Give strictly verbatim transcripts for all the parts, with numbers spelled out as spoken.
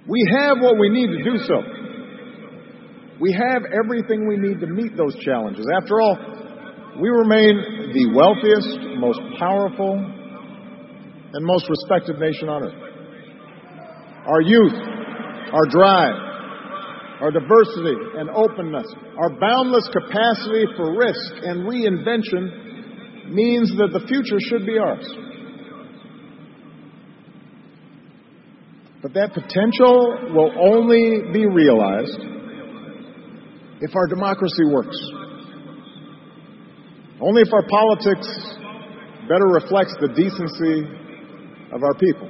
We have what we need to do so. We have everything we need to meet those challenges. After all, we remain the wealthiest, most powerful, and most respected nation on earth. Our youth, our drive, our diversity and openness, our boundless capacity for risk and reinvention means that the future should be ours. But that potential will only be realized if our democracy works. Only if our politics better reflects the decency of our people.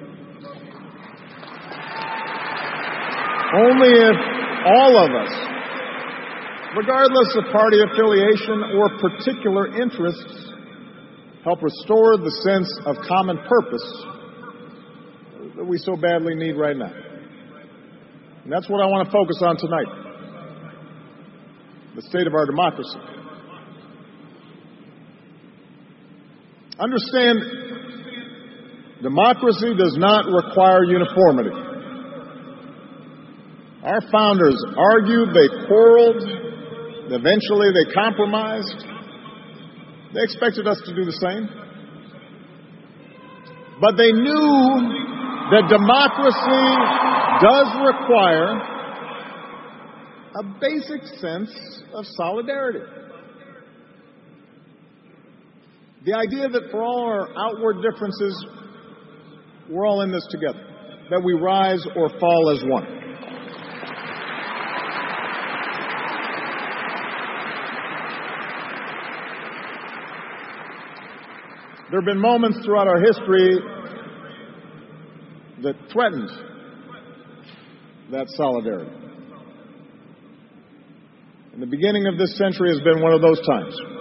Only if all of us, regardless of party affiliation or particular interests, help restore the sense of common purpose that we so badly need right now. And that's what I want to focus on tonight. The state of our democracy. Understand, democracy does not require uniformity. Our founders argued, they quarreled, eventually they compromised. They expected us to do the same. But they knew that democracy does require a basic sense of solidarity. The idea that for all our outward differences, we're all in this together, that we rise or fall as one. There have been moments throughout our history that threatened that solidarity. And the beginning of this century has been one of those times.